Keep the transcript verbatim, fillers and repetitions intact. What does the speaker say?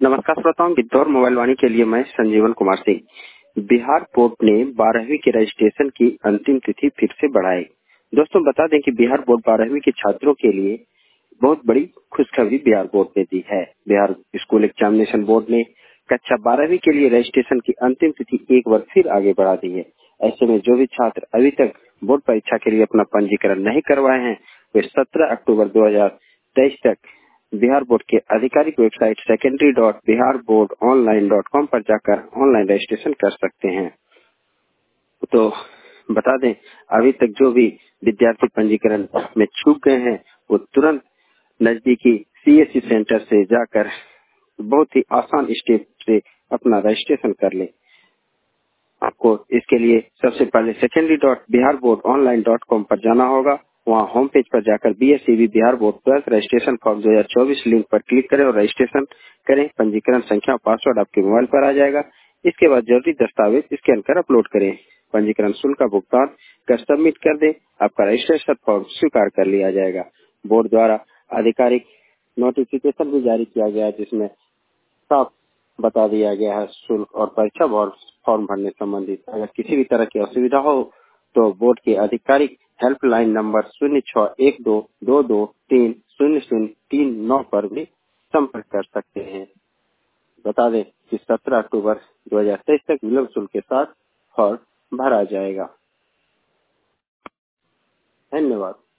नमस्कार श्रोताओं, विद्रोह मोबाइल वाणी के लिए मैं संजीवन कुमार सिंह। बिहार बोर्ड ने बारहवीं के रजिस्ट्रेशन की अंतिम तिथि फिर से बढ़ाई। दोस्तों बता दें कि बिहार बोर्ड बारहवीं के छात्रों के लिए बहुत बड़ी खुशखबरी बिहार बोर्ड ने दी है। बिहार स्कूल एग्जामिनेशन बोर्ड ने कक्षा बारहवीं के लिए रजिस्ट्रेशन की अंतिम तिथि एक बार फिर आगे बढ़ा दी है। ऐसे में जो भी छात्र अभी तक बोर्ड परीक्षा के लिए अपना पंजीकरण नहीं करवाए हैं वे सत्रह अक्टूबर दो हजार तेईस तक बिहार बोर्ड के आधिकारिक website secondary dot Bihar board online dot com पर जाकर ऑनलाइन रजिस्ट्रेशन कर सकते हैं। तो बता दें, अभी तक जो भी विद्यार्थी पंजीकरण में चूक गए हैं वो तुरंत नजदीकी सीएससी सेंटर से जाकर बहुत ही आसान स्टेप से अपना रजिस्ट्रेशन कर ले। आपको इसके लिए सबसे पहले secondary dot Bihar board online dot com पर जाना होगा। वहाँ होम पेज पर जाकर B S C B Bihar board plus registration form दो हजार चौबीस लिंक पर क्लिक करें और रजिस्ट्रेशन करें। पंजीकरण संख्या और पासवर्ड आपके मोबाइल पर आ जाएगा। इसके बाद जरूरी दस्तावेज स्कैन कर अपलोड करें। पंजीकरण शुल्क का भुगतान कर सबमिट कर दें। आपका रजिस्ट्रेशन फॉर्म स्वीकार कर लिया जाएगा। बोर्ड द्वारा आधिकारिक नोटिफिकेशन भी जारी किया गया है जिसमें साफ बता दिया गया है शुल्क और परीक्षा फॉर्म भरने संबंधित। अगर किसी भी तरह की असुविधा हो तो बोर्ड के आधिकारिक हेल्पलाइन नंबर शून्य छह एक दो दो दो तीन शून्य शून्य तीन नौ पर भी संपर्क कर सकते हैं। बता दें कि सत्रह अक्टूबर दो हजार तेईस तक विलंब शुल्क के साथ फॉर्म भरा जाएगा। धन्यवाद।